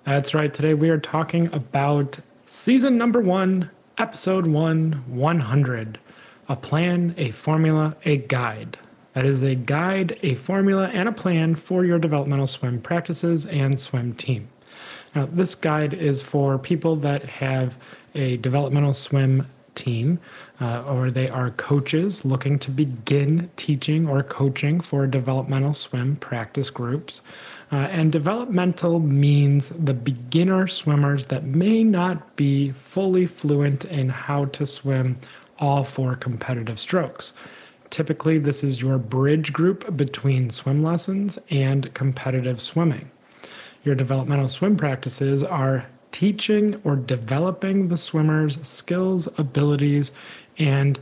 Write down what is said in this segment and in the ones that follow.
That's right. Today we are talking about season number 1, episode 1, 100. A plan, a formula, a guide. That is a guide, a formula, and a plan for your developmental swim practices and swim team. Now, this guide is for people that have a developmental swim team or they are coaches looking to begin teaching or coaching for developmental swim practice groups. And developmental means the beginner swimmers that may not be fully fluent in how to swim all 4 competitive strokes. Typically, this is your bridge group between swim lessons and competitive swimming. Your developmental swim practices are teaching or developing the swimmer's skills, abilities, and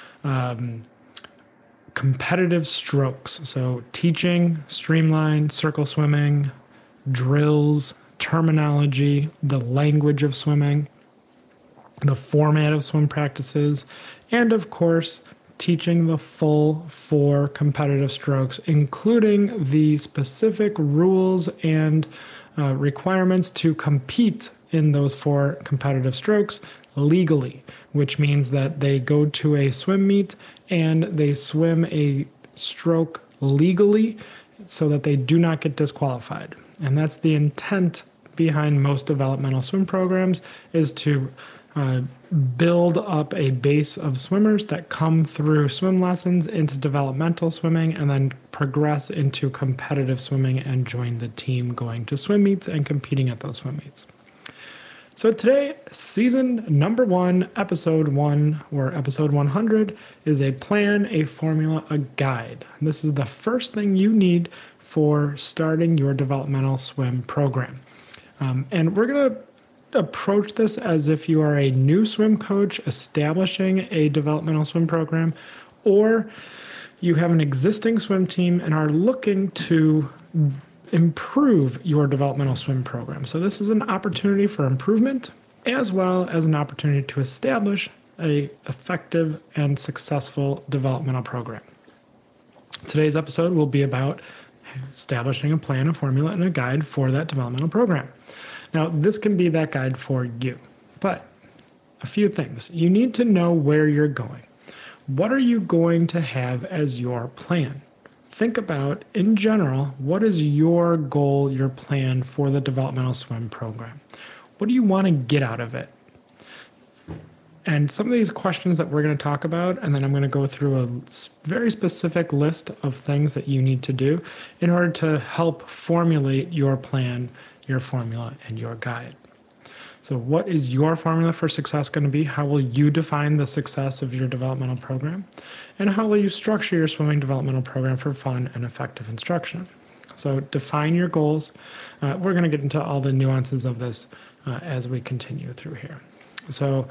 competitive strokes. So teaching, streamline, circle swimming, drills, terminology, the language of swimming, the format of swim practices, and of course, teaching the full 4 competitive strokes, including the specific rules and requirements to compete in those 4 competitive strokes legally, which means that they go to a swim meet and they swim a stroke legally so that they do not get disqualified. And that's the intent behind most developmental swim programs, is to build up a base of swimmers that come through swim lessons into developmental swimming and then progress into competitive swimming and join the team going to swim meets and competing at those swim meets. So today, season number 1, episode 1, or episode 100, is a plan, a formula, a guide. This is the first thing you need for starting your developmental swim program. And we're going to approach this as if you are a new swim coach establishing a developmental swim program, or you have an existing swim team and are looking to improve your developmental swim program. So this is an opportunity for improvement as well as an opportunity to establish an effective and successful developmental program. Today's episode will be about establishing a plan, a formula, and a guide for that developmental program. Now, this can be that guide for you, but a few things. You need to know where you're going. What are you going to have as your plan? Think about, in general, what is your goal, your plan for the developmental swim program? What do you want to get out of it? And some of these questions that we're going to talk about, and then I'm going to go through a very specific list of things that you need to do in order to help formulate your plan, your formula, and your guide. So what is your formula for success going to be? How will you define the success of your developmental program? And how will you structure your swimming developmental program for fun and effective instruction? So define your goals. We're going to get into all the nuances of this as we continue through here. So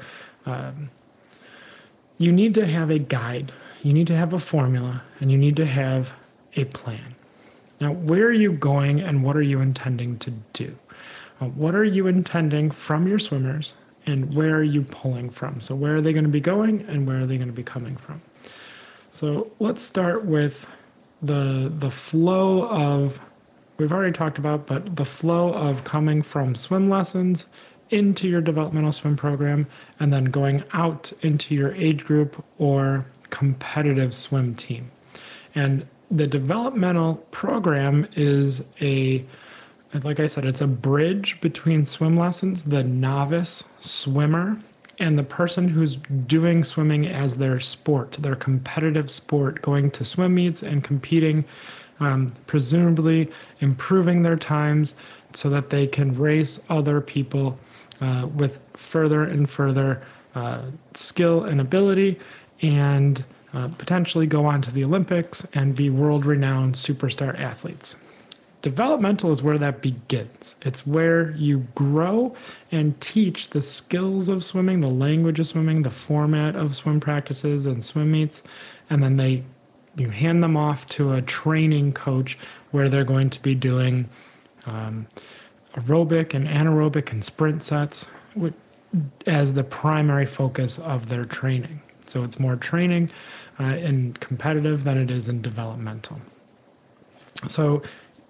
you need to have a guide, you need to have a formula, and you need to have a plan. Now, where are you going and what are you intending to do? What are you intending from your swimmers and where are you pulling from? So where are they going to be going and where are they going to be coming from? So let's start with the flow of, we've already talked about, but the flow of coming from swim lessons into your developmental swim program and then going out into your age group or competitive swim team. And the developmental program is like I said, it's a bridge between swim lessons, the novice swimmer, and the person who's doing swimming as their sport, their competitive sport, going to swim meets and competing, presumably improving their times so that they can race other people with further and further skill and ability and potentially go on to the Olympics and be world-renowned superstar athletes. Developmental is where that begins. It's where you grow and teach the skills of swimming, the language of swimming, the format of swim practices and swim meets, and then you hand them off to a training coach where they're going to be doing aerobic and anaerobic and sprint sets as the primary focus of their training. So it's more training in competitive than it is in developmental. So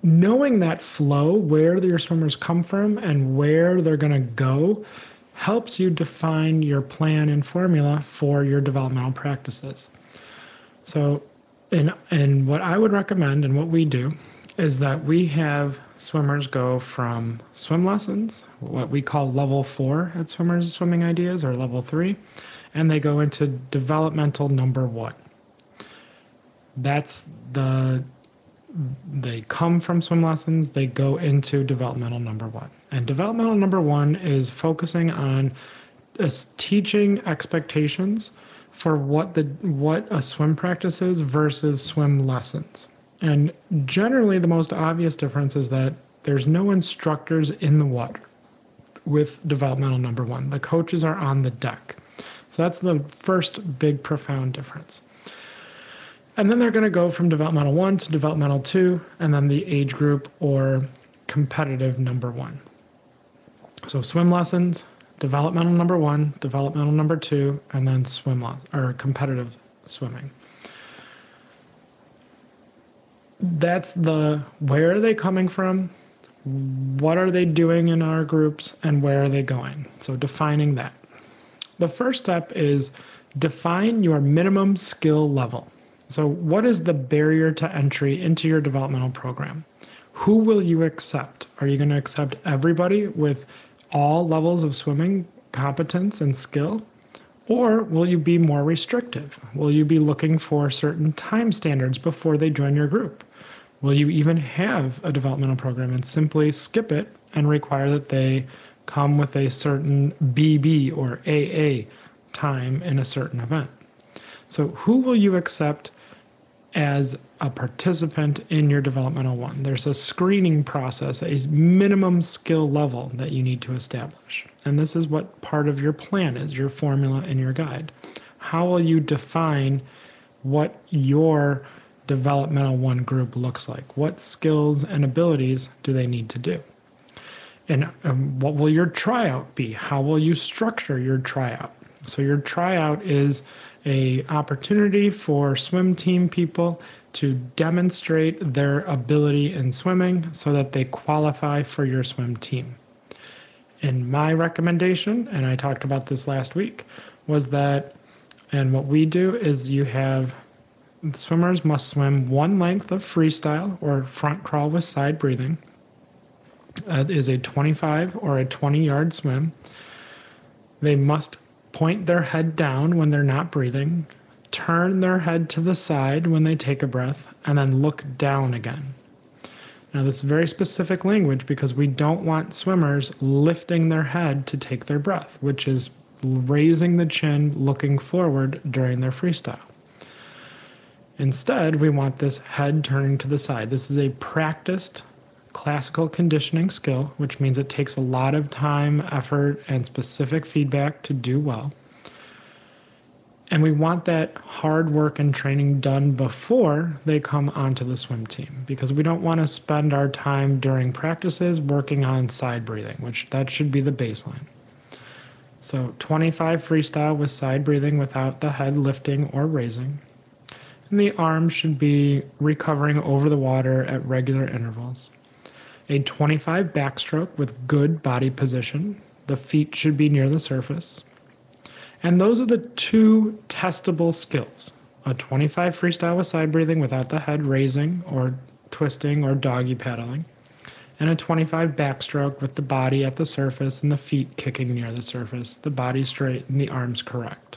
knowing that flow, where your swimmers come from and where they're going to go, helps you define your plan and formula for your developmental practices. So, and what I would recommend and what we do is that we have swimmers go from swim lessons, what we call level 4 at Swimmers Swimming Ideas, or level 3, and they go into developmental number 1. They come from swim lessons, they go into developmental number 1. And developmental number 1 is focusing on teaching expectations for what a swim practice is versus swim lessons. And generally the most obvious difference is that there's no instructors in the water with developmental number 1. The coaches are on the deck. So that's the first big profound difference. And then they're going to go from developmental 1 to developmental 2, and then the age group or competitive number 1. So swim lessons, developmental number 1, developmental number 2, and then or competitive swimming. That's where are they coming from? What are they doing in our groups, and where are they going? So defining that. The first step is define your minimum skill level. So what is the barrier to entry into your developmental program? Who will you accept? Are you going to accept everybody with all levels of swimming competence and skill? Or will you be more restrictive? Will you be looking for certain time standards before they join your group? Will you even have a developmental program and simply skip it and require that they come with a certain BB or AA time in a certain event? So who will you accept as a participant in your developmental 1? There's a screening process, a minimum skill level that you need to establish. And this is what part of your plan is, your formula and your guide. How will you define what your developmental 1 group looks like? What skills and abilities do they need to do? And what will your tryout be? How will you structure your tryout? So your tryout is an opportunity for swim team people to demonstrate their ability in swimming so that they qualify for your swim team. And my recommendation, and I talked about this last week, was that, and what we do is swimmers must swim 1 length of freestyle or front crawl with side breathing. That is a 25 or a 20-yard swim. They must point their head down when they're not breathing, turn their head to the side when they take a breath, and then look down again. Now, this is very specific language because we don't want swimmers lifting their head to take their breath, which is raising the chin, looking forward during their freestyle. Instead, we want this head turning to the side. This is a practiced classical conditioning skill, which means it takes a lot of time, effort, and specific feedback to do well. And we want that hard work and training done before they come onto the swim team, because we don't want to spend our time during practices working on side breathing, which that should be the baseline. So 25 freestyle with side breathing without the head lifting or raising. And the arms should be recovering over the water at regular intervals. A 25 backstroke with good body position. The feet should be near the surface. And those are the 2 testable skills. A 25 freestyle with side breathing without the head raising or twisting or doggy paddling. And a 25 backstroke with the body at the surface and the feet kicking near the surface, the body straight and the arms correct.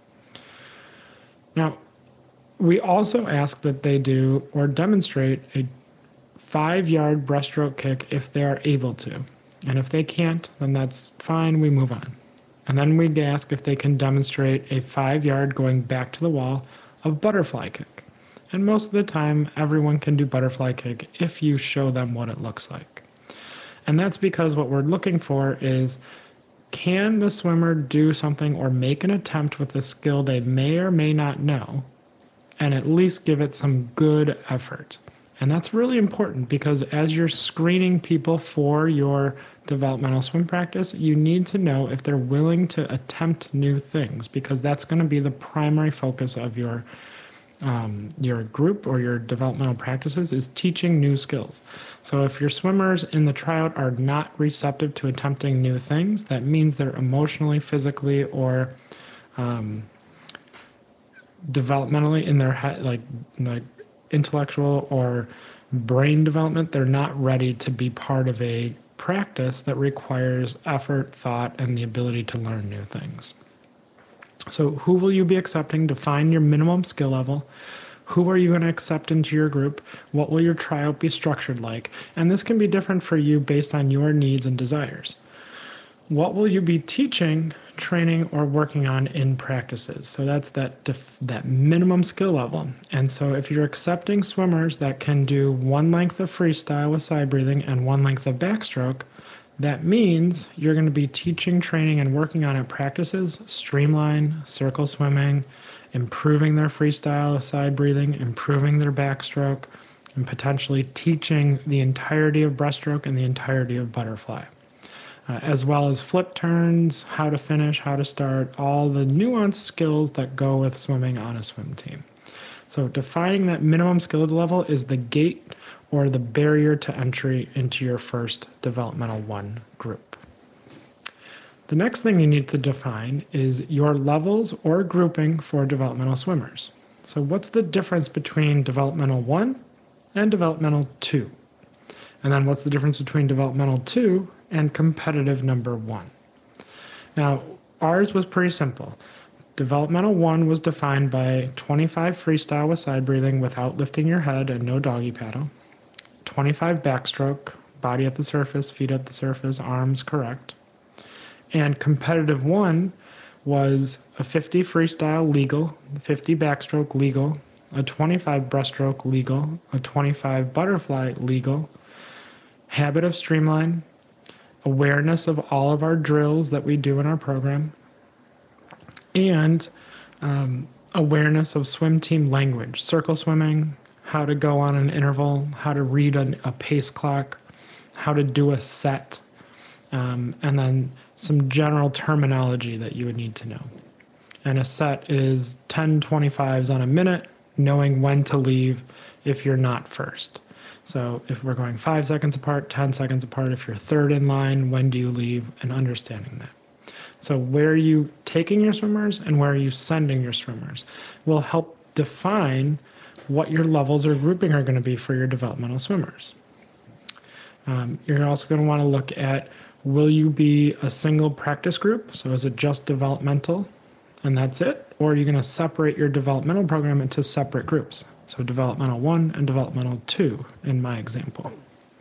Now, we also ask that they do or demonstrate a 5-yard breaststroke kick if they are able to. And if they can't, then that's fine, we move on. And then we'd ask if they can demonstrate a 5-yard going back to the wall of butterfly kick. And most of the time, everyone can do butterfly kick if you show them what it looks like. And that's because what we're looking for is, can the swimmer do something or make an attempt with a skill they may or may not know, and at least give it some good effort. And that's really important because as you're screening people for your developmental swim practice, you need to know if they're willing to attempt new things, because that's going to be the primary focus of your your group or your developmental practices is teaching new skills. So if your swimmers in the tryout are not receptive to attempting new things, that means they're emotionally, physically, or developmentally in their head, like intellectual or brain development, they're not ready to be part of a practice that requires effort, thought, and the ability to learn new things. So who will you be accepting? Define your minimum skill level. Who are you going to accept into your group? What will your tryout be structured like? And this can be different for you based on your needs and desires. What will you be teaching, training, or working on in practices? So that's that minimum skill level. And so if you're accepting swimmers that can do one length of freestyle with side breathing and one length of backstroke, that means you're going to be teaching, training, and working on at practices, streamline, circle swimming, improving their freestyle side breathing, improving their backstroke, and potentially teaching the entirety of breaststroke and the entirety of butterfly, as well as flip turns, how to finish, how to start, all the nuanced skills that go with swimming on a swim team. So defining that minimum skill level is the gate or the barrier to entry into your first developmental 1 group. The next thing you need to define is your levels or grouping for developmental swimmers. So what's the difference between developmental 1 and developmental 2? And then what's the difference between developmental 2 and competitive number 1? Now, ours was pretty simple. Developmental 1 was defined by 25 freestyle with side breathing without lifting your head and no doggy paddle, 25 backstroke, body at the surface, feet at the surface, arms correct. And competitive 1 was a 50 freestyle legal, 50 backstroke legal, a 25 breaststroke legal, a 25 butterfly legal, habit of streamline, awareness of all of our drills that we do in our program, and awareness of swim team language, circle swimming, how to go on an interval, how to read a pace clock, how to do a set, and then some general terminology that you would need to know. And a set is 10 25s on a minute, knowing when to leave if you're not first. So if we're going 5 seconds apart, 10 seconds apart, if you're third in line, when do you leave, and understanding that. So where are you taking your swimmers and where are you sending your swimmers will help define what your levels or grouping are going to be for your developmental swimmers. You're also going to want to look at, will you be a single practice group? So is it just developmental and that's it? Or are you going to separate your developmental program into separate groups? So developmental 1 and developmental 2 in my example.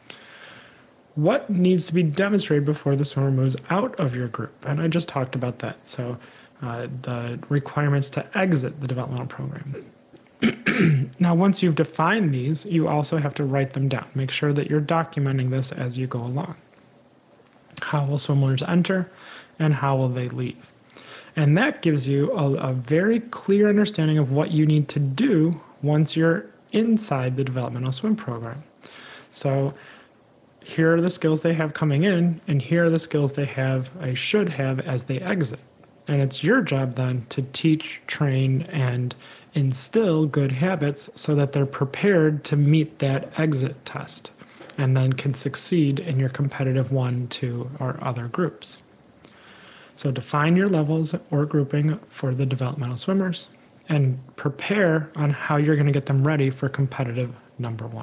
What needs to be demonstrated before the swimmer moves out of your group? And I just talked about that. So the requirements to exit the developmental program. Now, once you've defined these, you also have to write them down. Make sure that you're documenting this as you go along. How will swimmers enter and how will they leave? And that gives you a very clear understanding of what you need to do once you're inside the developmental swim program. So here are the skills they have coming in, and here are the skills they should have as they exit. And it's your job then to teach, train, and instill good habits so that they're prepared to meet that exit test and then can succeed in your competitive 1, 2, or other groups. So define your levels or grouping for the developmental swimmers and prepare on how you're going to get them ready for competitive number 1.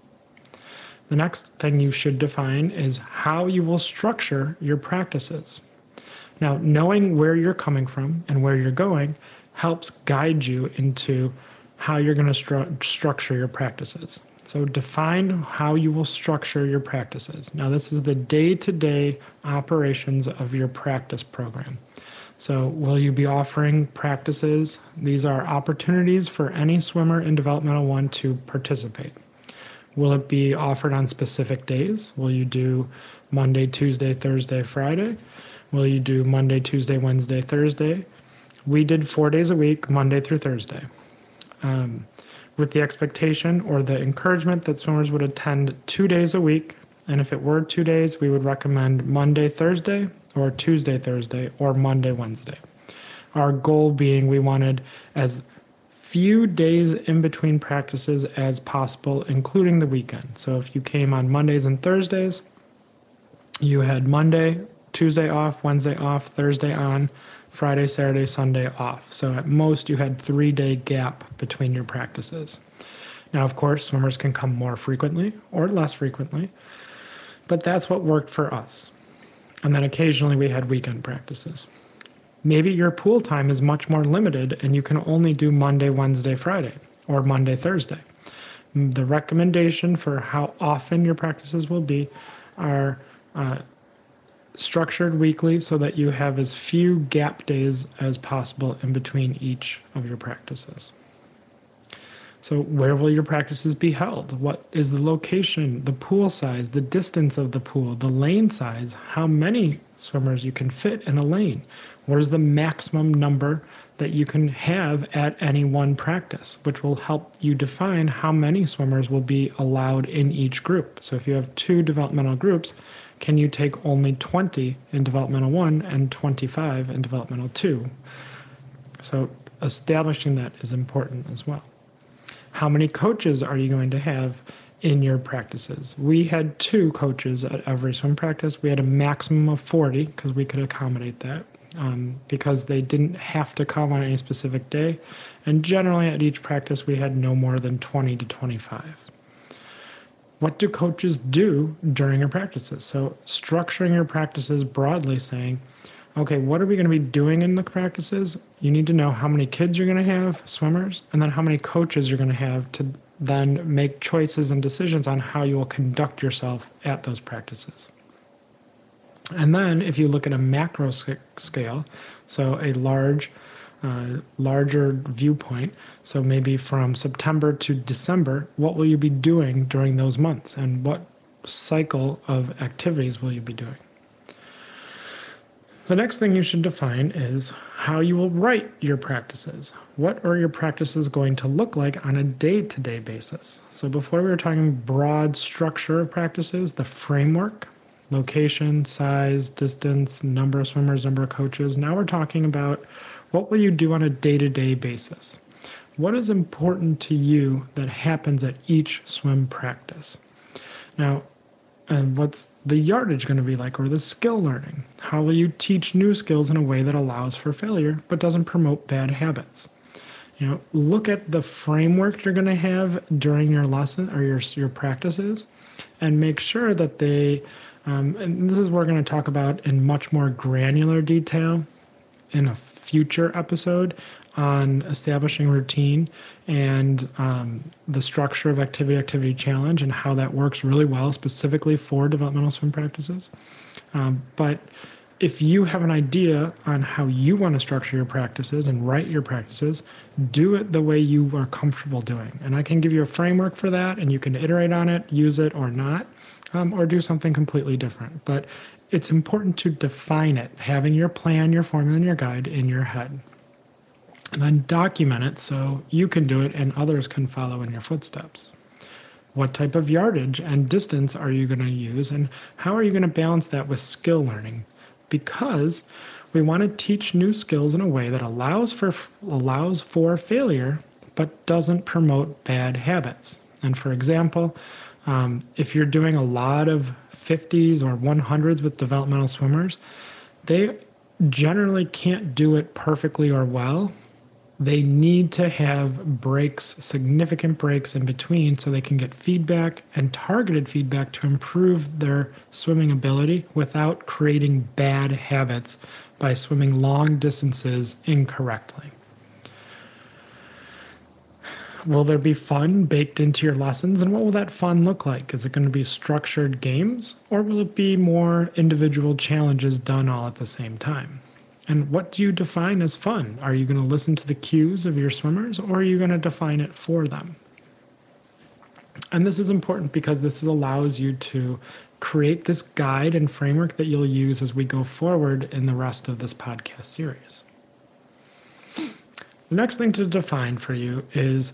The next thing you should define is how you will structure your practices. Now, knowing where you're coming from and where you're going helps guide you into how you're going to structure your practices. So define how you will structure your practices. Now, this is the day-to-day operations of your practice program. So will you be offering practices? These are opportunities for any swimmer in Developmental 1 to participate. Will it be offered on specific days? Will you do Monday, Tuesday, Thursday, Friday? Will you do Monday, Tuesday, Wednesday, Thursday? We did 4 days a week, Monday through Thursday, with the expectation or the encouragement that swimmers would attend 2 days a week. And if it were 2 days, we would recommend Monday, Thursday, or Tuesday, Thursday, or Monday, Wednesday. Our goal being we wanted as few days in between practices as possible, including the weekend. So if you came on Mondays and Thursdays, you had Monday, Tuesday off, Wednesday off, Thursday on, Friday, Saturday, Sunday off. So at most you had 3-day gap between your practices. Now, of course, swimmers can come more frequently or less frequently, but that's what worked for us. And then occasionally we had weekend practices. Maybe your pool time is much more limited and you can only do Monday, Wednesday, Friday, or Monday, Thursday. The recommendation for how often your practices will be are structured weekly so that you have as few gap days as possible in between each of your practices. So where will your practices be held? What is the location, the pool size, the distance of the pool, the lane size, how many swimmers you can fit in a lane? What is the maximum number that you can have at any one practice, which will help you define how many swimmers will be allowed in each group. So if you have 2 developmental groups, can you take only 20 in developmental 1 and 25 in developmental 2? So establishing that is important as well. How many coaches are you going to have in your practices? We had 2 coaches at every swim practice. We had a maximum of 40 because we could accommodate that because they didn't have to come on any specific day. And generally at each practice, we had no more than 20 to 25. What do coaches do during your practices? So structuring your practices broadly saying, okay, what are we going to be doing in the practices? You need to know how many kids you're going to have, swimmers, and then how many coaches you're going to have to then make choices and decisions on how you will conduct yourself at those practices. And then if you look at a macro scale, so a larger viewpoint, so maybe from September to December, what will you be doing during those months? And what cycle of activities will you be doing? The next thing you should define is how you will write your practices. What are your practices going to look like on a day-to-day basis? So before we were talking broad structure of practices, the framework, location, size, distance, number of swimmers, number of coaches. Now we're talking about what will you do on a day-to-day basis? What is important to you that happens at each swim practice? Now, and what's the yardage going to be like, or the skill learning? How will you teach new skills in a way that allows for failure but doesn't promote bad habits? Look at the framework you're going to have during your lesson or your practices, and make sure that they, and this is what we're going to talk about in much more granular detail in a future episode on establishing routine and the structure of activity challenge and how that works really well specifically for developmental swim practices. But if you have an idea on how you want to structure your practices and write your practices, do it the way you are comfortable doing. And I can give you a framework for that, and you can iterate on it, use it or not, or do something completely different. But it's important to define it, having your plan, your formula, and your guide in your head. And then document it so you can do it and others can follow in your footsteps. What type of yardage and distance are you going to use, and how are you going to balance that with skill learning? Because we want to teach new skills in a way that allows for failure but doesn't promote bad habits. And for example, if you're doing a lot of 50s or 100s with developmental swimmers, they generally can't do it perfectly or well. They need to have breaks, significant breaks in between, so they can get feedback and targeted feedback to improve their swimming ability without creating bad habits by swimming long distances incorrectly. Will there be fun baked into your lessons, and what will that fun look like? Is it going to be structured games, or will it be more individual challenges done all at the same time? And what do you define as fun? Are you going to listen to the cues of your swimmers, or are you going to define it for them? And this is important because this allows you to create this guide and framework that you'll use as we go forward in the rest of this podcast series. The next thing to define for you is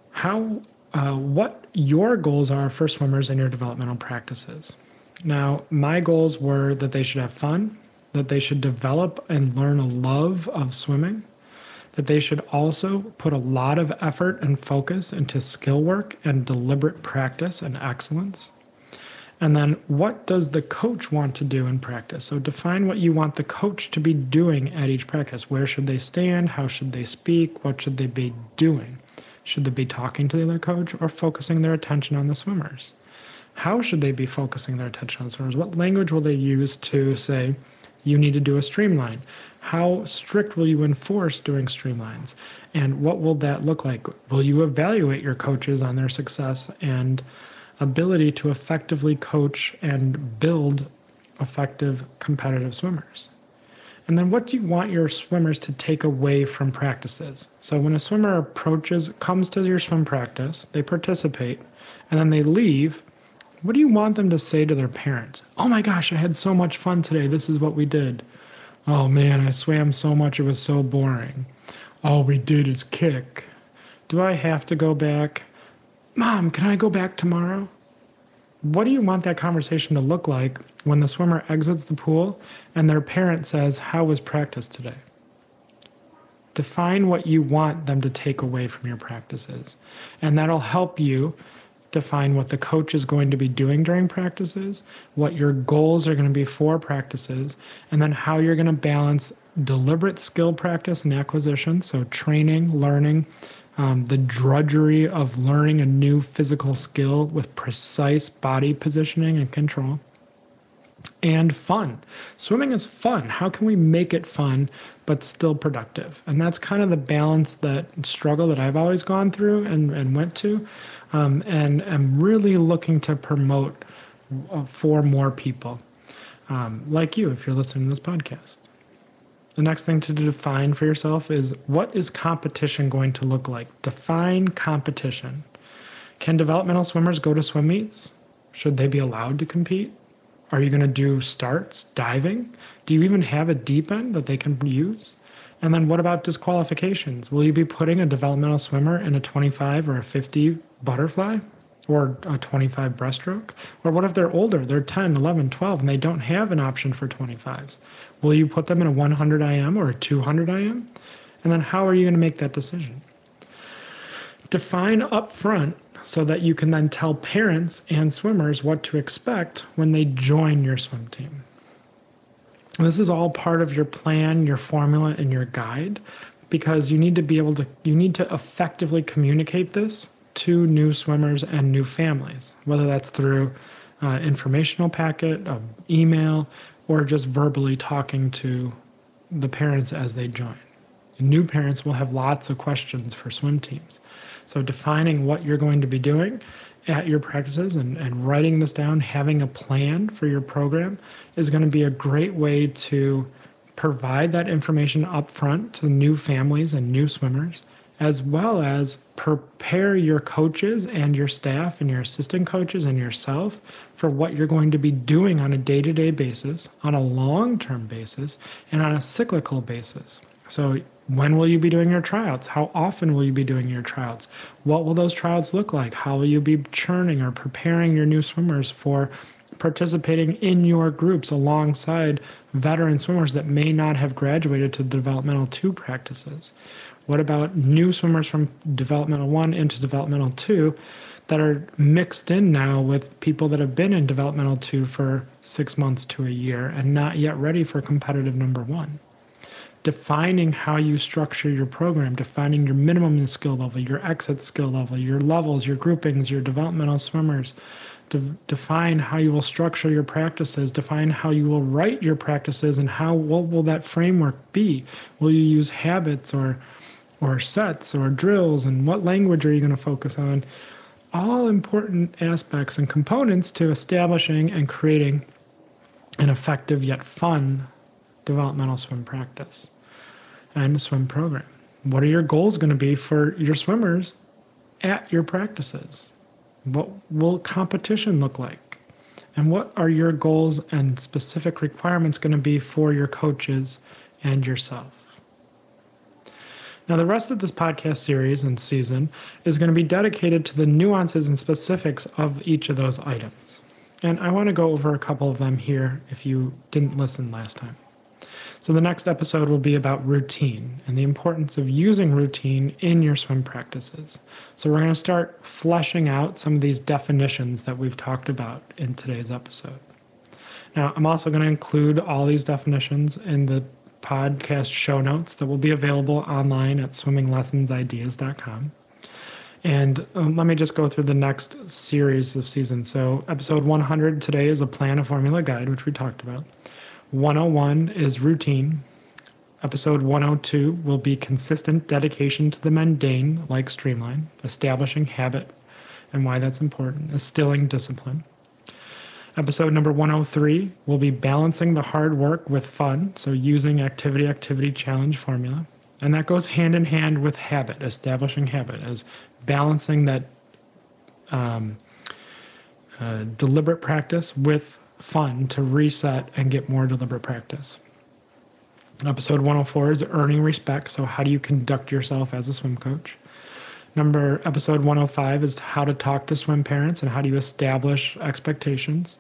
what your goals are for swimmers in your developmental practices. Now, my goals were that they should have fun, that they should develop and learn a love of swimming, that they should also put a lot of effort and focus into skill work and deliberate practice and excellence. And then what does the coach want to do in practice? So define what you want the coach to be doing at each practice. Where should they stand? How should they speak? What should they be doing? Should they be talking to the other coach or focusing their attention on the swimmers? How should they be focusing their attention on the swimmers? What language will they use to say, you need to do a streamline? How strict will you enforce doing streamlines? And what will that look like? Will you evaluate your coaches on their success and ability to effectively coach and build effective competitive swimmers? And then what do you want your swimmers to take away from practices? So when a swimmer comes to your swim practice, they participate, and then they leave, what do you want them to say to their parents? Oh my gosh, I had so much fun today. This is what we did. Oh man, I swam so much. It was so boring. All we did is kick. Do I have to go back? Mom, can I go back tomorrow? What do you want that conversation to look like when the swimmer exits the pool and their parent says, how was practice today? Define what you want them to take away from your practices. And that'll help you define what the coach is going to be doing during practices, what your goals are going to be for practices, and then how you're going to balance deliberate skill practice and acquisition, so training, learning, the drudgery of learning a new physical skill with precise body positioning and control, and fun. Swimming is fun. How can we make it fun but still productive? And that's kind of the balance, that struggle that I've always gone through and went to, and I'm really looking to promote for more people like you if you're listening to this podcast. The next thing to define for yourself is, what is competition going to look like? Define competition. Can developmental swimmers go to swim meets? Should they be allowed to compete? Are you going to do starts, diving? Do you even have a deep end that they can use? And then what about disqualifications? Will you be putting a developmental swimmer in a 25 or a 50 butterfly or a 25 breaststroke? Or what if they're older, they're 10, 11, 12, and they don't have an option for 25s? Will you put them in a 100 IM or a 200 IM? And then how are you going to make that decision? Define up front so that you can then tell parents and swimmers what to expect when they join your swim team. And this is all part of your plan, your formula, and your guide, because you need to effectively communicate this to new swimmers and new families, whether that's through informational packet, email, or just verbally talking to the parents as they join. And new parents will have lots of questions for swim teams. So defining what you're going to be doing at your practices and writing this down, having a plan for your program, is going to be a great way to provide that information up front to new families and new swimmers, as well as prepare your coaches and your staff and your assistant coaches and yourself for what you're going to be doing on a day-to-day basis, on a long-term basis, and on a cyclical basis. So when will you be doing your tryouts? How often will you be doing your tryouts? What will those tryouts look like? How will you be churning or preparing your new swimmers for participating in your groups alongside veteran swimmers that may not have graduated to the developmental 2 practices? What about new swimmers from developmental 1 into developmental 2 that are mixed in now with people that have been in developmental 2 for 6 months to a year and not yet ready for competitive number 1? Defining how you structure your program, defining your minimum skill level, your exit skill level, your levels, your groupings, your developmental swimmers. Define how you will structure your practices, define how you will write your practices, and what will that framework be? Will you use habits or sets or drills, and what language are you going to focus on? All important aspects and components to establishing and creating an effective yet fun developmental swim practice and swim program. What are your goals going to be for your swimmers at your practices? What will competition look like? And what are your goals and specific requirements going to be for your coaches and yourself? Now, the rest of this podcast series and season is going to be dedicated to the nuances and specifics of each of those items. And I want to go over a couple of them here if you didn't listen last time. So the next episode will be about routine and the importance of using routine in your swim practices. So we're going to start fleshing out some of these definitions that we've talked about in today's episode. Now, I'm also going to include all these definitions in the podcast show notes that will be available online at swimminglessonsideas.com. And let me just go through the next series of seasons. So episode 100 today is a plan, a formula, guide, which we talked about. 101 is routine. Episode 102 will be consistent dedication to the mundane, like streamline, establishing habit and why that's important, instilling discipline. Episode number 103 will be balancing the hard work with fun, so using activity challenge formula. And that goes hand in hand with habit, establishing habit, as balancing that deliberate practice with fun to reset and get more deliberate practice. Episode 104 is earning respect, so how do you conduct yourself as a swim coach? Episode 105 is how to talk to swim parents and how do you establish expectations.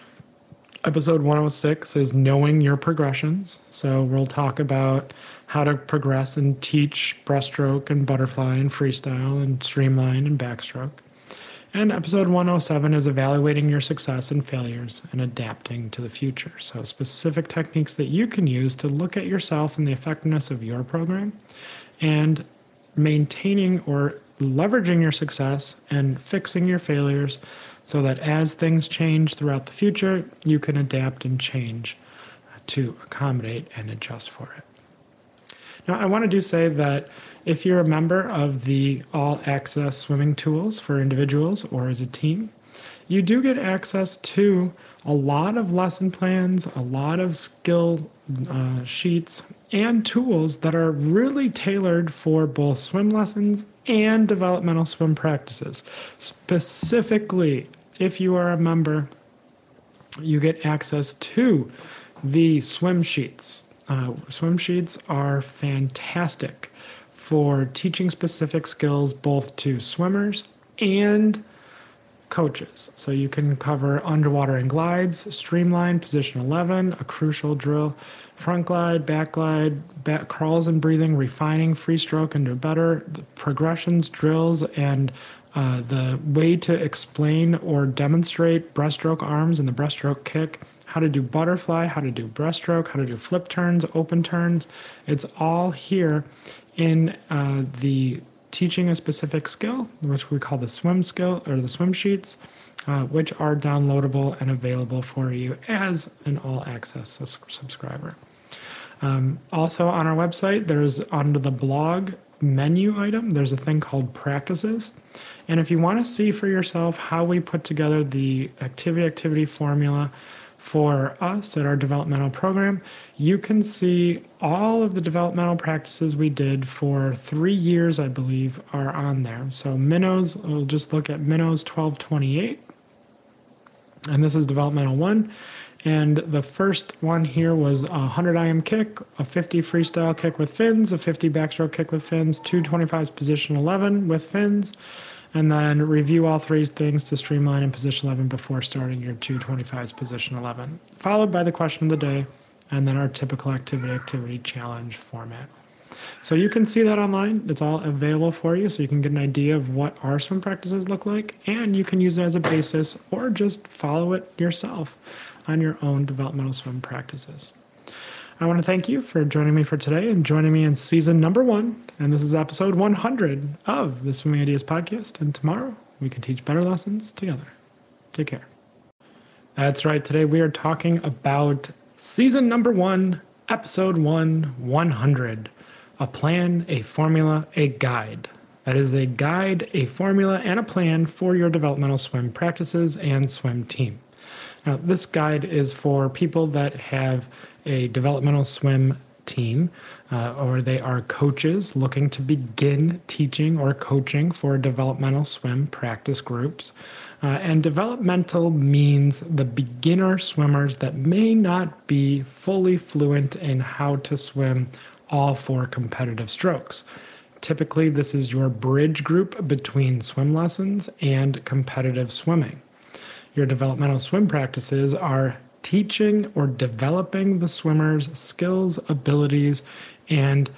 Episode 106 is knowing your progressions. So we'll talk about how to progress and teach breaststroke and butterfly and freestyle and streamline and backstroke. And episode 107 is evaluating your success and failures and adapting to the future. So specific techniques that you can use to look at yourself and the effectiveness of your program and maintaining or leveraging your success and fixing your failures so that as things change throughout the future, you can adapt and change to accommodate and adjust for it. Now, I want to say that if you're a member of the All Access Swimming Tools for individuals or as a team, you do get access to a lot of lesson plans, a lot of skill sheets, and tools that are really tailored for both swim lessons and developmental swim practices. Specifically, if you are a member, you get access to the swim sheets. Swim sheets are fantastic for teaching specific skills both to swimmers and coaches. So you can cover underwater and glides, streamline, position 11, a crucial drill, front glide, back crawls and breathing, refining, free stroke and do better, the progressions, drills, and the way to explain or demonstrate breaststroke arms and the breaststroke kick, how to do butterfly, how to do breaststroke, how to do flip turns, open turns. It's all here in the teaching a specific skill, which we call the swim skill or the swim sheets, which are downloadable and available for you as an all access subscriber. Also on our website, there's under the blog menu item, there's a thing called practices. And if you want to see for yourself how we put together the activity formula for us at our developmental program, you can see all of the developmental practices we did for 3 years, I believe, are on there. So minnows, we'll just look at minnows 1228. And this is developmental 1. And the first one here was a 100 IM kick, a 50 freestyle kick with fins, a 50 backstroke kick with fins, 225s position 11 with fins, and then review all three things to streamline in position 11 before starting your 225s position 11, followed by the question of the day, and then our typical activity challenge format. So you can see that online. It's all available for you, so you can get an idea of what our swim practices look like, and you can use it as a basis or just follow it yourself on your own developmental swim practices. I want to thank you for joining me for today and joining me in season number 1. And this is episode 100 of the Swimming Ideas Podcast. And tomorrow we can teach better lessons together. Take care. That's right. Today we are talking about season number 1, episode 100. A plan, a formula, a guide. That is a guide, a formula, and a plan for your developmental swim practices and swim team. Now, this guide is for people that have a developmental swim team or they are coaches looking to begin teaching or coaching for developmental swim practice groups. And developmental means the beginner swimmers that may not be fully fluent in how to swim all 4 competitive strokes. Typically, this is your bridge group between swim lessons and competitive swimming. Your developmental swim practices are teaching or developing the swimmer's skills, abilities, and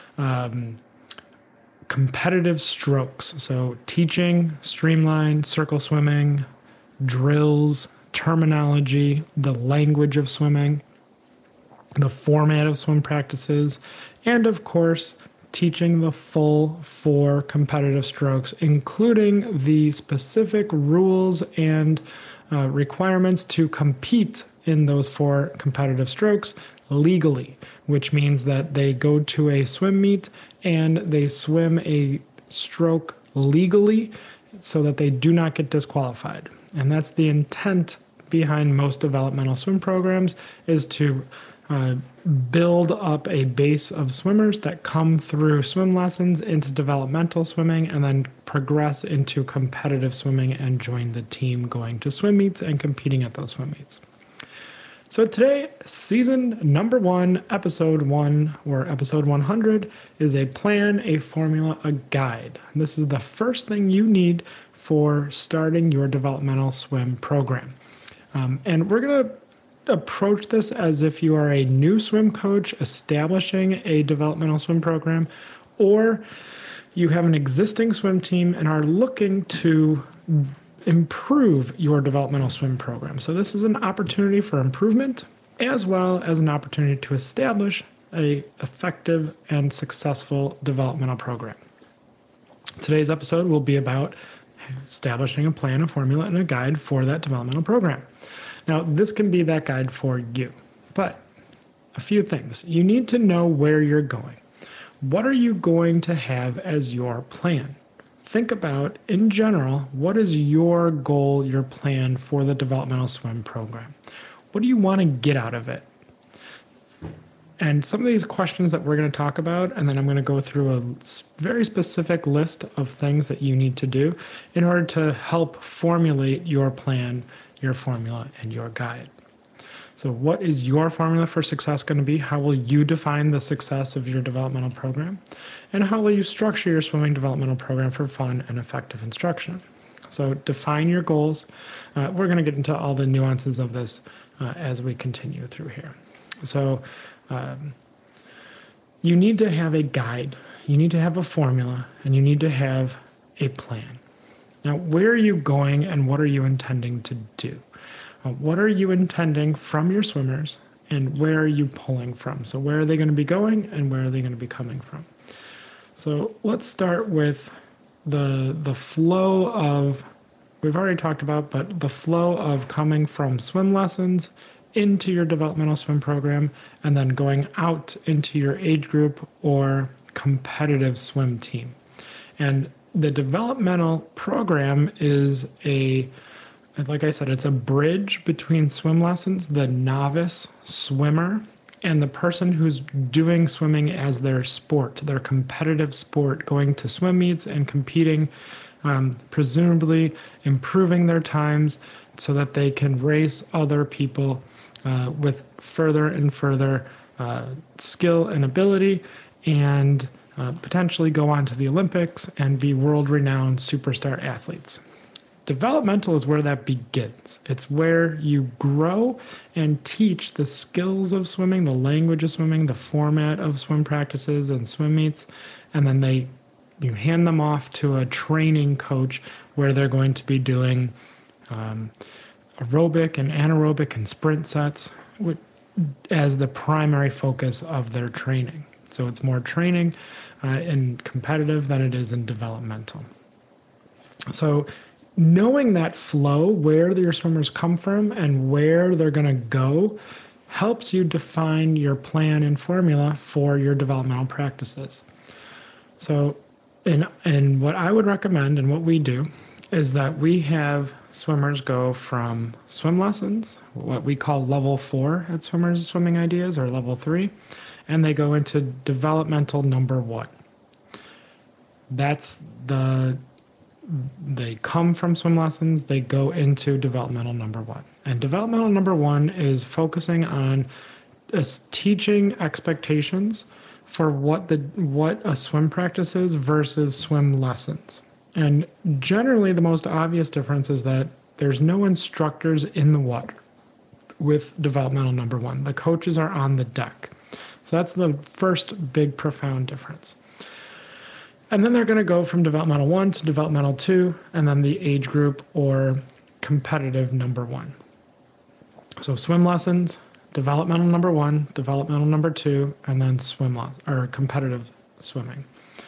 competitive strokes. So teaching, streamline, circle swimming, drills, terminology, the language of swimming, the format of swim practices, and of course, teaching the full 4 competitive strokes, including the specific rules and requirements to compete in those 4 competitive strokes legally, which means that they go to a swim meet and they swim a stroke legally so that they do not get disqualified. And that's the intent behind most developmental swim programs, is to build up a base of swimmers that come through swim lessons into developmental swimming and then progress into competitive swimming and join the team going to swim meets and competing at those swim meets. So today, season number 1, episode 1, or episode 100, is a plan, a formula, a guide. This is the first thing you need for starting your developmental swim program. And we're going to approach this as if you are a new swim coach establishing a developmental swim program, or you have an existing swim team and are looking to improve your developmental swim program. So this is an opportunity for improvement as well as an opportunity to establish an effective and successful developmental program. Today's episode will be about establishing a plan, a formula, and a guide for that developmental program. Now, this can be that guide for you, but a few things. You need to know where you're going. What are you going to have as your plan? Think about, in general, what is your goal, your plan for the developmental swim program? What do you want to get out of it? And some of these questions that we're going to talk about, and then I'm going to go through a very specific list of things that you need to do in order to help formulate your plan, your formula, and your guide. So what is your formula for success going to be? How will you define the success of your developmental program? And how will you structure your swimming developmental program for fun and effective instruction? So define your goals. We're going to get into all the nuances of this as we continue through here. So you need to have a guide, you need to have a formula, and you need to have a plan. Now, where are you going and what are you intending to do? What are you intending from your swimmers and where are you pulling from? So where are they going to be going and where are they going to be coming from? So let's start with the flow of, we've already talked about, but the flow of coming from swim lessons into your developmental swim program and then going out into your age group or competitive swim team. And the developmental program is like I said, it's a bridge between swim lessons, the novice swimmer, and the person who's doing swimming as their sport, their competitive sport, going to swim meets and competing, presumably improving their times so that they can race other people with further and further skill and ability and potentially go on to the Olympics and be world-renowned superstar athletes. Developmental is where that begins. It's where you grow and teach the skills of swimming, the language of swimming, the format of swim practices and swim meets, and then you hand them off to a training coach where they're going to be doing aerobic and anaerobic and sprint sets as the primary focus of their training. So it's more training in competitive than it is in developmental. So knowing that flow, where your swimmers come from and where they're going to go, helps you define your plan and formula for your developmental practices. So and what I would recommend and what we do is that we have swimmers go from swim lessons, what we call level 4 at Swimmers Swimming Ideas, or level 3, and they go into developmental number 1. They come from swim lessons, they go into developmental number 1. And developmental number 1 is focusing on teaching expectations for what a swim practice is versus swim lessons. And generally the most obvious difference is that there's no instructors in the water. with developmental number one. The coaches are on the deck. So that's the first big profound difference. And then they're going to go from developmental one to developmental two, and then the age group or competitive number one. So swim lessons, developmental number one, developmental number two, and then competitive swimming.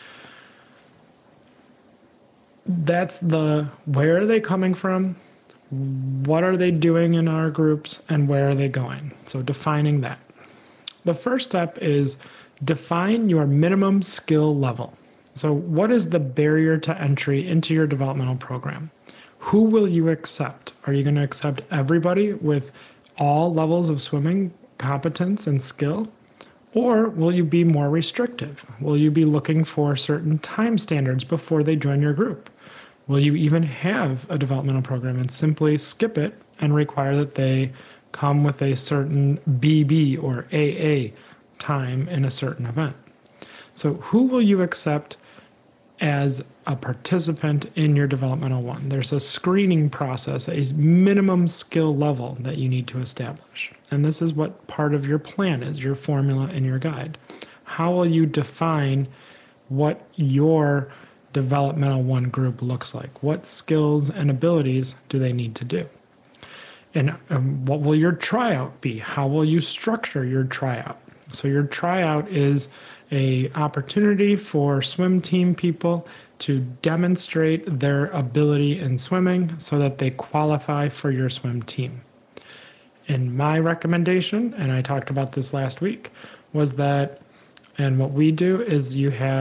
That's where are they coming from? What are they doing in our groups, and where are they going? So defining that. The first step is define your minimum skill level. So what is the barrier to entry into your developmental program? Who will you accept? Are you going to accept everybody with all levels of swimming competence and skill? Or will you be more restrictive? Will you be looking for certain time standards before they join your group? Will you even have a developmental program and simply skip it and require that they come with a certain BB or AA time in a certain event? So who will you accept as a participant in your developmental one? There's a screening process, a minimum skill level that you need to establish. And this is what part of your plan is, your formula and your guide. How will you define what your developmental one group looks like? What skills and abilities do they need to do? And what will your tryout be? How will you structure your tryout? So your tryout is an opportunity for swim team people to demonstrate their ability in swimming so that they qualify for your swim team. And my recommendation, and I talked about this last week, was that, and what we do is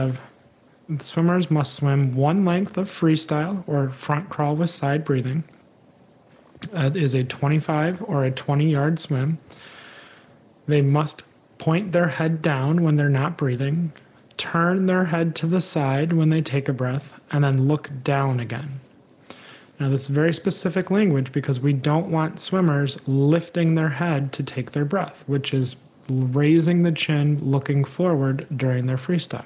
swimmers must swim one length of freestyle or front crawl with side breathing. That is a 25 or a 20-yard swim. They must point their head down when they're not breathing, turn their head to the side when they take a breath, and then look down again. Now, this is very specific language because we don't want swimmers lifting their head to take their breath, which is raising the chin, looking forward during their freestyle.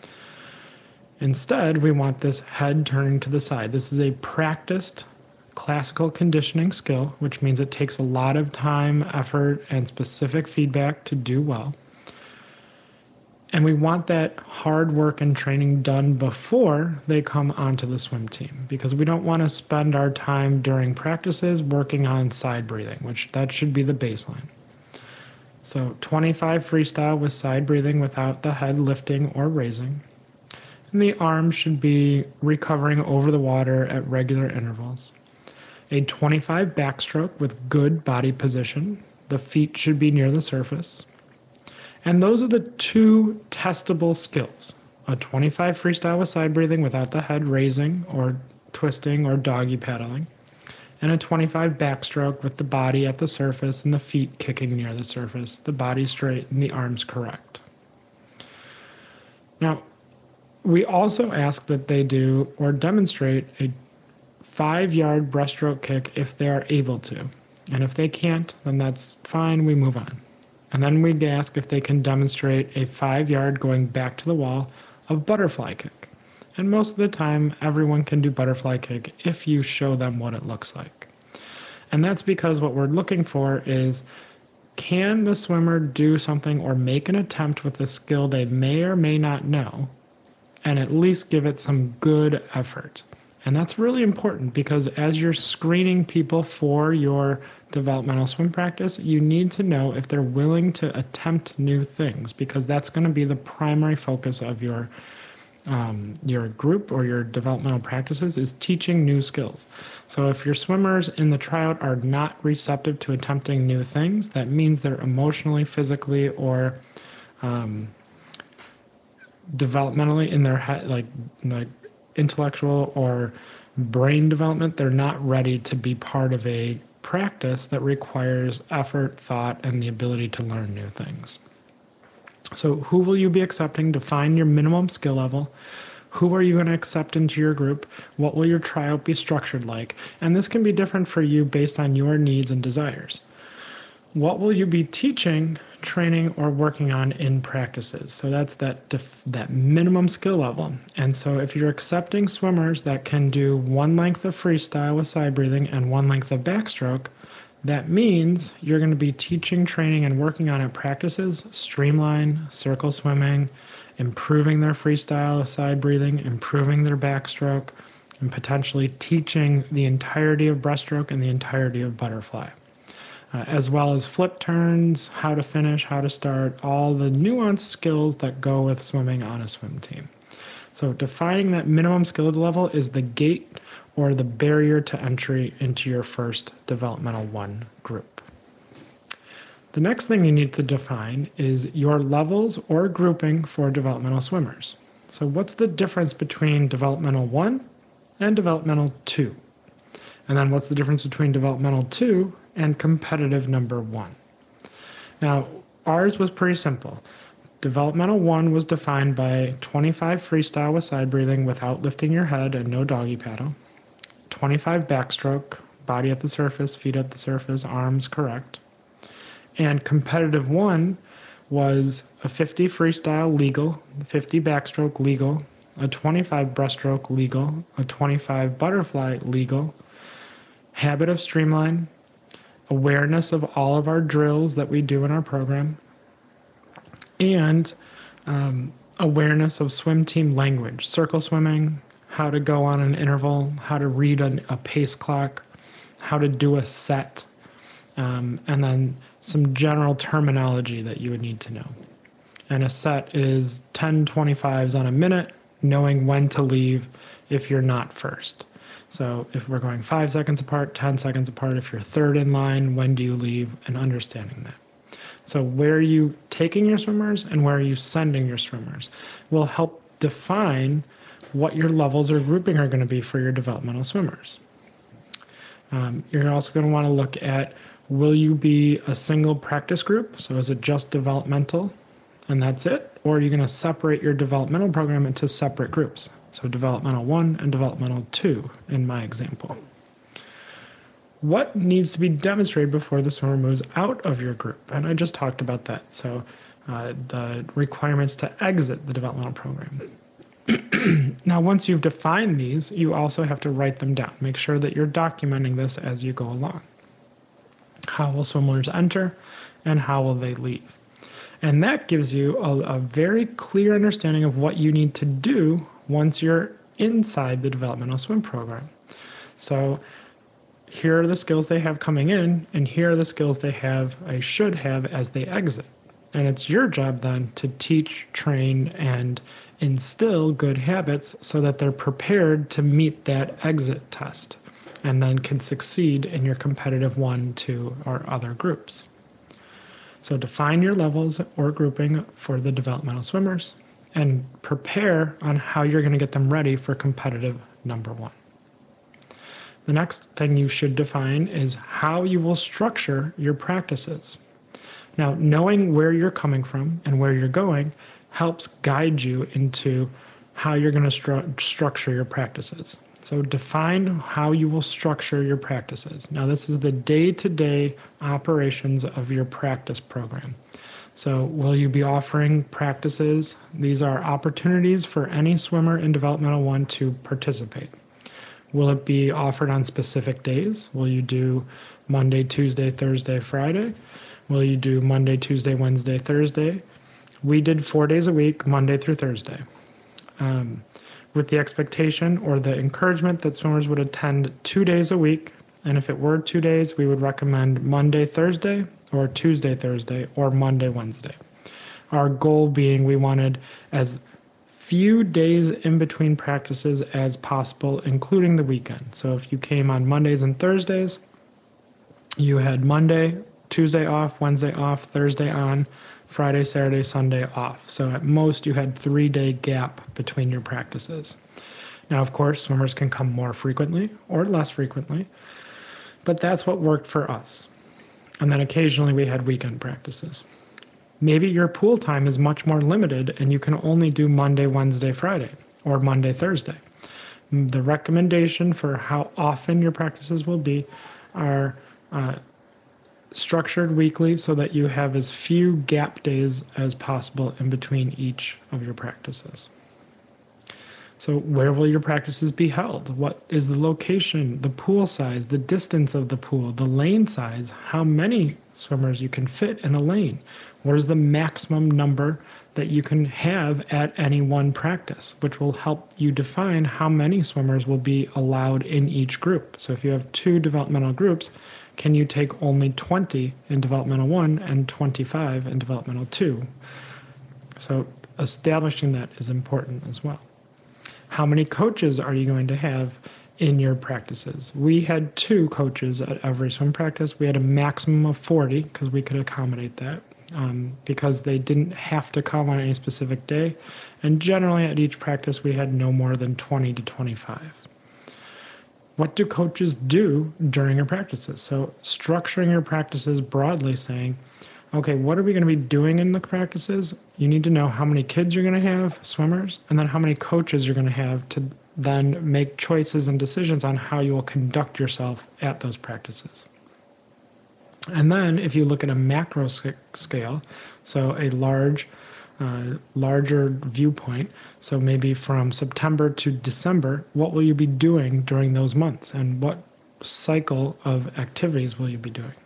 Instead, we want this head turning to the side. This is a practiced classical conditioning skill, which means it takes a lot of time, effort, and specific feedback to do well. And we want that hard work and training done before they come onto the swim team, because we don't want to spend our time during practices working on side breathing, which that should be the baseline. So 25 freestyle with side breathing without the head lifting or raising. And the arms should be recovering over the water at regular intervals. A 25 backstroke with good body position. The feet should be near the surface. And those are the two testable skills. A 25 freestyle with side breathing without the head raising or twisting or doggy paddling. And a 25 backstroke with the body at the surface and the feet kicking near the surface, the body straight and the arms correct. Now, we also ask that they do or demonstrate a 5-yard breaststroke kick if they are able to. And if they can't, then that's fine, we move on. And then we ask if they can demonstrate a 5-yard going back to the wall of butterfly kick. And most of the time, everyone can do butterfly kick if you show them what it looks like. And that's because what we're looking for is, can the swimmer do something or make an attempt with a skill they may or may not know, and at least give it some good effort? And that's really important because as you're screening people for your developmental swim practice, you need to know if they're willing to attempt new things, because that's going to be the primary focus of your group or your developmental practices, is teaching new skills. So if your swimmers in the tryout are not receptive to attempting new things, that means they're emotionally, physically, or developmentally in their head, like intellectual or brain development, they're not ready to be part of a practice that requires effort, thought, and the ability to learn new things. So who will you be accepting? Define your minimum skill level. Who are you going to accept into your group? What will your tryout be structured like? And this can be different for you based on your needs and desires. What will you be teaching, training, or working on in practices? So that's that minimum skill level. And so if you're accepting swimmers that can do one length of freestyle with side breathing and one length of backstroke, That means you're going to be teaching, training, and working on it practices, streamline, circle swimming, improving their freestyle side breathing, improving their backstroke, and potentially teaching the entirety of breaststroke and the entirety of butterfly, as well as flip turns, how to finish, how to start, all the nuanced skills that go with swimming on a swim team. So defining that minimum skill level is the gate or the barrier to entry into your first developmental 1 group. The next thing you need to define is your levels or grouping for developmental swimmers. So what's the difference between developmental 1 and developmental 2? And then what's the difference between developmental 2 and competitive number 1? Now, ours was pretty simple. Developmental 1 was defined by 25 freestyle with side breathing without lifting your head and no doggy paddle, 25 backstroke, body at the surface, feet at the surface, arms correct. And competitive 1 was a 50 freestyle legal, 50 backstroke legal, a 25 breaststroke legal, a 25 butterfly legal, habit of streamline, awareness of all of our drills that we do in our program, and awareness of swim team language, circle swimming, how to go on an interval, how to read a pace clock, how to do a set, and then some general terminology that you would need to know. And a set is 10 25s on a minute, knowing when to leave if you're not first. So if we're going 5 seconds apart, 10 seconds apart, if you're third in line, when do you leave, and understanding that. So where are you taking your swimmers and where are you sending your swimmers will help define what your levels or grouping are going to be for your developmental swimmers. You're also going to want to look at, will you be a single practice group? So is it just developmental and that's it? Or are you going to separate your developmental program into separate groups? So developmental 1 and developmental 2 in my example. What needs to be demonstrated before the swimmer moves out of your group? And I just talked about that. So the requirements to exit the developmental program. Now, once you've defined these, you also have to write them down. Make sure that you're documenting this as you go along. How will swimmers enter and how will they leave? And that gives you a very clear understanding of what you need to do once you're inside the developmental swim program. So here are the skills they have coming in, and here are the skills I should have as they exit. And it's your job then to teach, train, and instill good habits so that they're prepared to meet that exit test and then can succeed in your competitive 1, 2, or other groups. So define your levels or grouping for the developmental swimmers and prepare on how you're going to get them ready for competitive number 1. The next thing you should define is how you will structure your practices. Now, knowing where you're coming from and where you're going helps guide you into how you're going to structure your practices. So define how you will structure your practices. Now, this is the day-to-day operations of your practice program. So will you be offering practices? These are opportunities for any swimmer in Developmental 1 to participate. Will it be offered on specific days? Will you do Monday, Tuesday, Thursday, Friday? Will you do Monday, Tuesday, Wednesday, Thursday? We did 4 days a week, Monday through Thursday, with the expectation or the encouragement that swimmers would attend 2 days a week. And if it were 2 days, we would recommend Monday, Thursday, or Tuesday, Thursday, or Monday, Wednesday. Our goal being we wanted as few days in between practices as possible, including the weekend. So if you came on Mondays and Thursdays, you had Monday, Tuesday off, Wednesday off, Thursday on, Friday, Saturday, Sunday off. So at most you had 3-day gap between your practices. Now, of course, swimmers can come more frequently or less frequently, but that's what worked for us. And then occasionally we had weekend practices. Maybe your pool time is much more limited and you can only do Monday, Wednesday, Friday, or Monday, Thursday. The recommendation for how often your practices will be are structured weekly so that you have as few gap days as possible in between each of your practices. So where will your practices be held? What is the location, the pool size, the distance of the pool, the lane size, how many swimmers you can fit in a lane? What is the maximum number that you can have at any one practice, which will help you define how many swimmers will be allowed in each group. So if you have 2 developmental groups, can you take only 20 in developmental 1 and 25 in developmental 2? So establishing that is important as well. How many coaches are you going to have in your practices? We had 2 coaches at every swim practice. We had a maximum of 40 because we could accommodate that because they didn't have to come on any specific day. And generally at each practice, we had no more than 20 to 25. What do coaches do during your practices? So structuring your practices broadly, saying, okay, what are we going to be doing in the practices? You need to know how many kids you're going to have, swimmers, and then how many coaches you're going to have to then make choices and decisions on how you will conduct yourself at those practices. And then if you look at a macro scale, so a larger viewpoint, so maybe from September to December, what will you be doing during those months? And what cycle of activities will you be doing?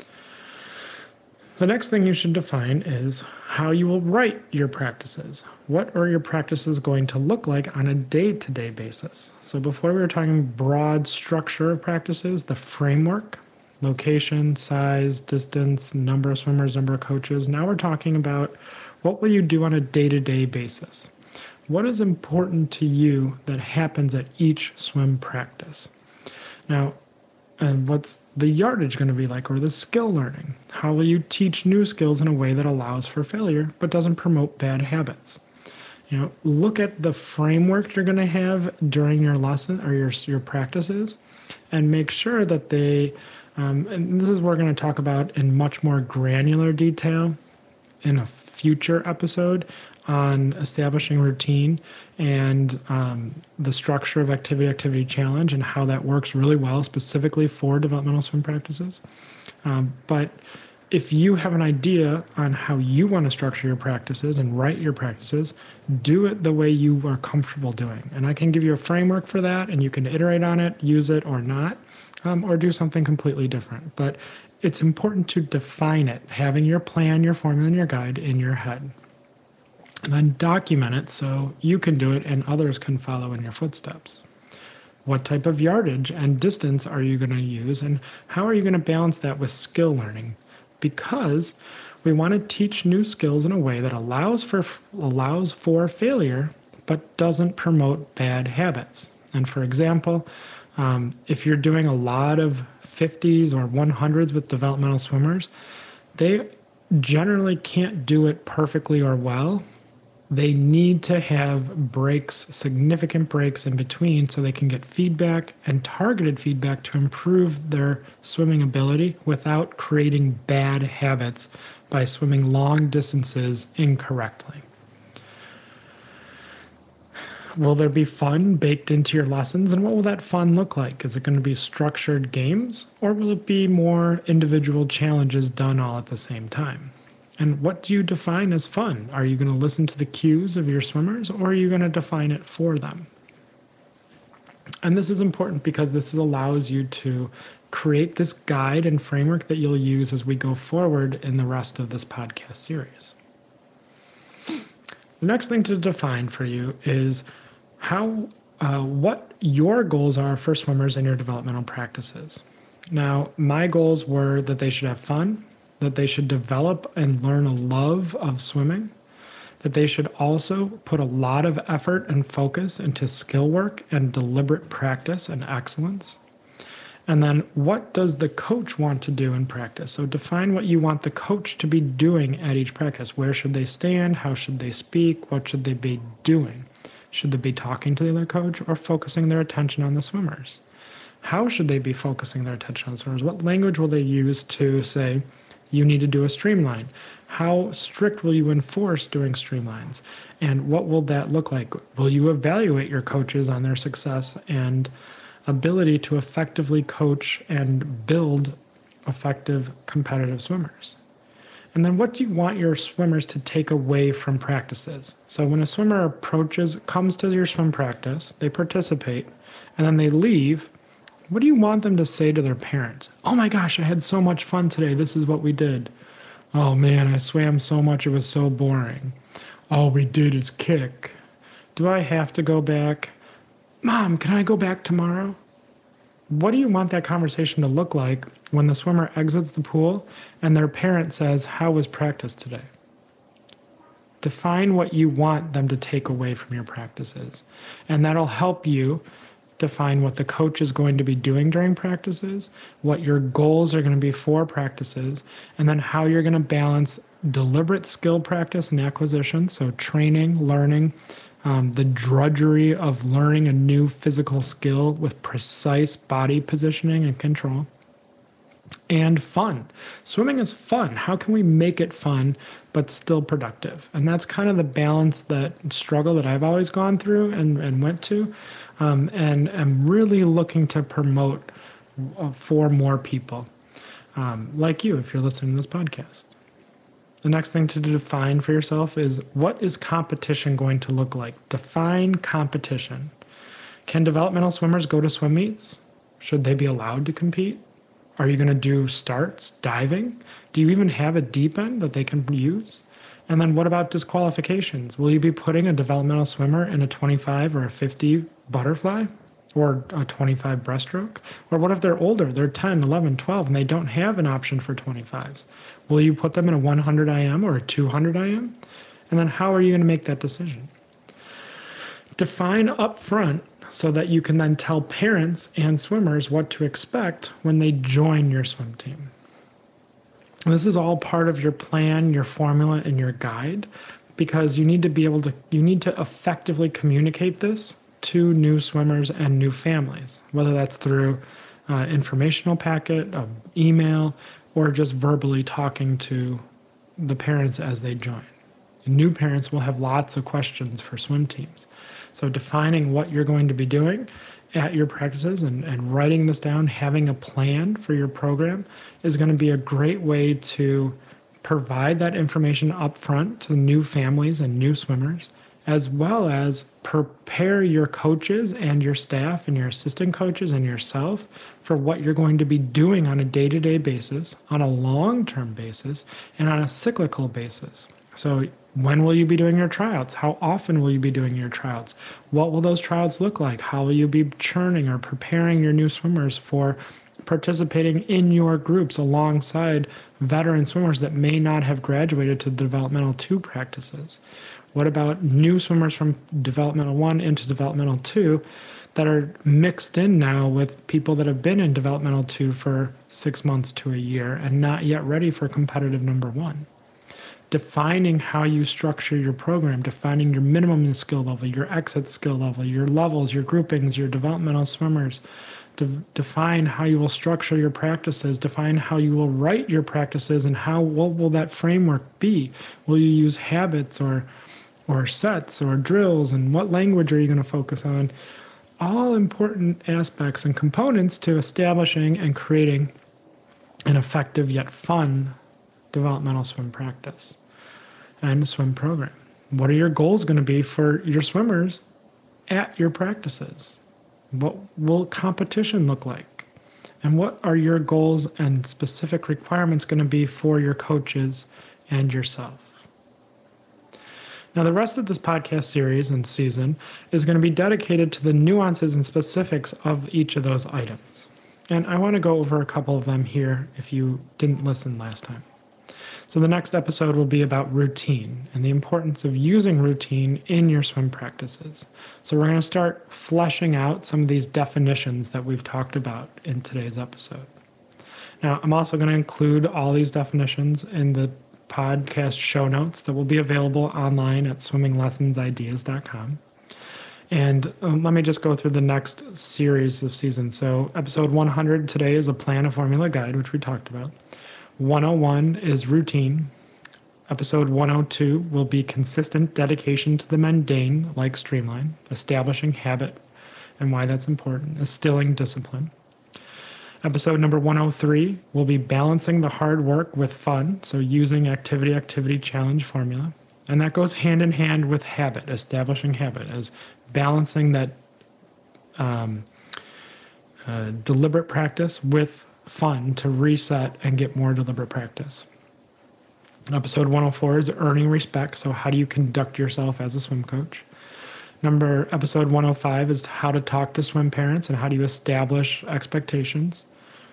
The next thing you should define is how you will write your practices. What are your practices going to look like on a day-to-day basis? So before we were talking broad structure of practices, the framework, location, size, distance, number of swimmers, number of coaches. Now we're talking about what will you do on a day-to-day basis? What is important to you that happens at each swim practice? Now, and what's the yardage going to be like, or the skill learning? How will you teach new skills in a way that allows for failure but doesn't promote bad habits? Look at the framework you're going to have during your lesson or your practices, and make sure that they, and this is what we're going to talk about in much more granular detail in a future episode on establishing routine and the structure of activity challenge and how that works really well specifically for developmental swim practices. But if you have an idea on how you want to structure your practices and write your practices, do it the way you are comfortable doing. And I can give you a framework for that, and you can iterate on it, use it or not, or do something completely different. But it's important to define it, having your plan, your formula, and your guide in your head. And then document it so you can do it and others can follow in your footsteps. What type of yardage and distance are you going to use, and how are you going to balance that with skill learning? Because we want to teach new skills in a way that allows for failure but doesn't promote bad habits. And for example, if you're doing a lot of 50s or 100s with developmental swimmers, they generally can't do it perfectly or well. They need to have breaks, significant breaks in between, so they can get feedback and targeted feedback to improve their swimming ability without creating bad habits by swimming long distances incorrectly. Will there be fun baked into your lessons, and what will that fun look like? Is it going to be structured games, or will it be more individual challenges done all at the same time? And what do you define as fun? Are you going to listen to the cues of your swimmers, or are you going to define it for them? And this is important because this allows you to create this guide and framework that you'll use as we go forward in the rest of this podcast series. The next thing to define for you is what your goals are for swimmers in your developmental practices. Now, my goals were that they should have fun, that they should develop and learn a love of swimming, that they should also put a lot of effort and focus into skill work and deliberate practice and excellence. And then what does the coach want to do in practice? So define what you want the coach to be doing at each practice. Where should they stand? How should they speak? What should they be doing? Should they be talking to the other coach or focusing their attention on the swimmers? How should they be focusing their attention on the swimmers? What language will they use to say, you need to do a streamline? How strict will you enforce doing streamlines? And what will that look like? Will you evaluate your coaches on their success and ability to effectively coach and build effective competitive swimmers? And then what do you want your swimmers to take away from practices? So when a swimmer comes to your swim practice, they participate, and then they leave, what do you want them to say to their parents? Oh my gosh, I had so much fun today. This is what we did. Oh man, I swam so much, it was so boring. All we did is kick. Do I have to go back? Mom, can I go back tomorrow? What do you want that conversation to look like when the swimmer exits the pool and their parent says, how was practice today? Define what you want them to take away from your practices. And that'll help you define what the coach is going to be doing during practices, what your goals are going to be for practices, and then how you're going to balance deliberate skill practice and acquisition, so training, learning, the drudgery of learning a new physical skill with precise body positioning and control, and fun. Swimming is fun. How can we make it fun but still productive? And that's kind of the balance, that struggle that I've always gone through and went to, and I'm really looking to promote for more people like you if you're listening to this podcast. The next thing to define for yourself is, what is competition going to look like? Define competition. Can developmental swimmers go to swim meets? Should they be allowed to compete? Are you going to do starts, diving? Do you even have a deep end that they can use? And then what about disqualifications? Will you be putting a developmental swimmer in a 25 or a 50 butterfly? Or a 25 breaststroke? Or what if they're older, they're 10, 11, 12, and they don't have an option for 25s? Will you put them in a 100 IM or a 200 IM? And then how are you going to make that decision? Define up front so that you can then tell parents and swimmers what to expect when they join your swim team. This is all part of your plan, your formula, and your guide, because you need to effectively communicate this to new swimmers and new families, whether that's through informational packet, email, or just verbally talking to the parents as they join. New parents will have lots of questions for swim teams. So defining what you're going to be doing at your practices and writing this down, having a plan for your program, is going to be a great way to provide that information up front to new families and new swimmers, as well as prepare your coaches and your staff and your assistant coaches and yourself for what you're going to be doing on a day-to-day basis, on a long-term basis, and on a cyclical basis. So when will you be doing your tryouts? How often will you be doing your tryouts? What will those tryouts look like? How will you be churning or preparing your new swimmers for participating in your groups alongside veteran swimmers that may not have graduated to the developmental 2 practices? What about new swimmers from developmental 1 into developmental 2 that are mixed in now with people that have been in developmental 2 for 6 months to a year and not yet ready for competitive number 1? Defining how you structure your program, defining your minimum skill level, your exit skill level, your levels, your groupings, your developmental swimmers. Define how you will structure your practices, define how you will write your practices, and what will that framework be? Will you use habits or sets or drills, and what language are you going to focus on? All important aspects and components to establishing and creating an effective yet fun developmental swim practice and swim program. What are your goals going to be for your swimmers at your practices? What will competition look like? And what are your goals and specific requirements going to be for your coaches and yourself? Now, the rest of this podcast series and season is going to be dedicated to the nuances and specifics of each of those items. And I want to go over a couple of them here if you didn't listen last time. So the next episode will be about routine and the importance of using routine in your swim practices. So we're going to start fleshing out some of these definitions that we've talked about in today's episode. Now, I'm also going to include all these definitions in the podcast show notes that will be available online at swimminglessonsideas.com. And let me just go through the next series of seasons. So episode 100 today is a plan, a formula, guide, which we talked about. 101 is routine. Episode 102 will be consistent dedication to the mundane, like streamline, establishing habit and why that's important, instilling discipline. Episode number 103 will be balancing the hard work with fun, so using activity challenge formula. And that goes hand in hand with habit, establishing habit, as balancing that deliberate practice with fun to reset and get more deliberate practice. Episode 104 is earning respect, so how do you conduct yourself as a swim coach? Episode 105 is how to talk to swim parents and how do you establish expectations.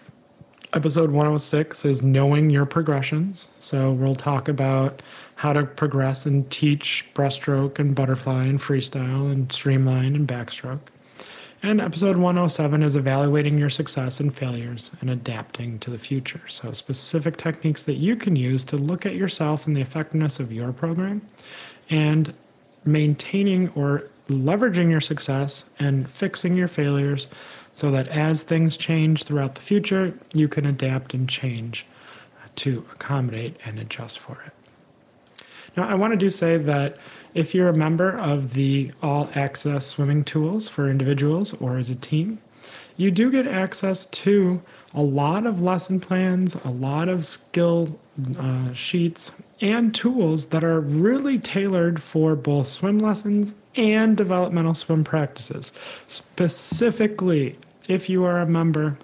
Episode 106 is knowing your progressions. So we'll talk about how to progress and teach breaststroke and butterfly and freestyle and streamline and backstroke. And episode 107 is evaluating your success and failures and adapting to the future. So specific techniques that you can use to look at yourself and the effectiveness of your program and maintaining or leveraging your success and fixing your failures so that as things change throughout the future, you can adapt and change to accommodate and adjust for it. Now, I want to say that if you're a member of the All Access Swimming Tools for individuals or as a team, you do get access to a lot of lesson plans, a lot of skill sheets, and tools that are really tailored for both swim lessons and developmental swim practices. Specifically, if you are a member,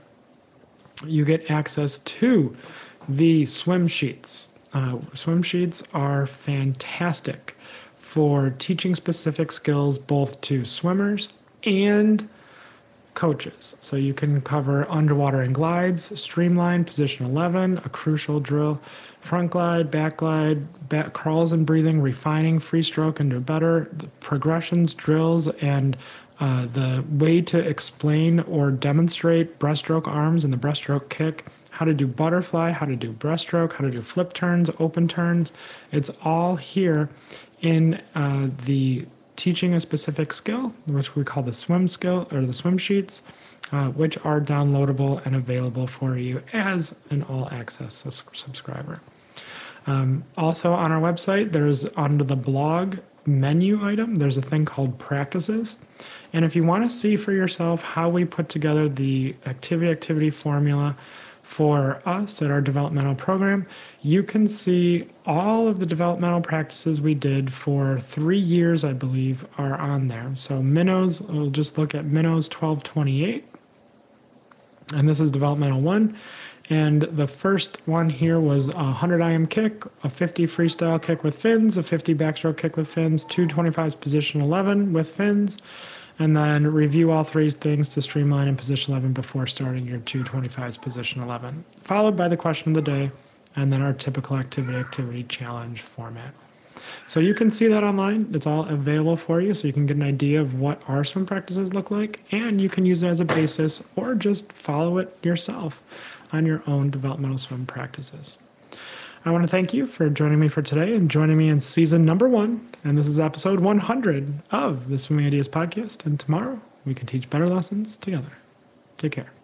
you get access to the swim sheets. Swim sheets are fantastic for teaching specific skills both to swimmers and coaches. So you can cover underwater and glides, streamline, position 11, a crucial drill, front glide, back glide, back crawls and breathing, refining, free stroke into better, the progressions, drills, and the way to explain or demonstrate breaststroke arms and the breaststroke kick, how to do butterfly, how to do breaststroke, how to do flip turns, open turns. It's all here in the teaching a specific skill, which we call the swim skill or the swim sheets, which are downloadable and available for you as an all access subscriber. Also on our website, there's under the blog menu item, there's a thing called practices. And if you want to see for yourself how we put together the activity formula for us at our developmental program, you can see all of the developmental practices we did for 3 years, I believe, are on there. So minnows, we'll just look at minnows 1228. And this is developmental 1. And the first one here was a 100 IM kick, a 50 freestyle kick with fins, a 50 backstroke kick with fins, 225s position 11 with fins, and then review all 3 things to streamline in position 11 before starting your 225s position 11, followed by the question of the day, and then our typical activity challenge format. So you can see that online. It's all available for you, so you can get an idea of what our swim practices look like, and you can use it as a basis or just follow it yourself on your own developmental swim practices. I want to thank you for joining me for today and joining me in season number 1. And this is episode 100 of the Swimming Ideas Podcast. And tomorrow we can teach better lessons together. Take care.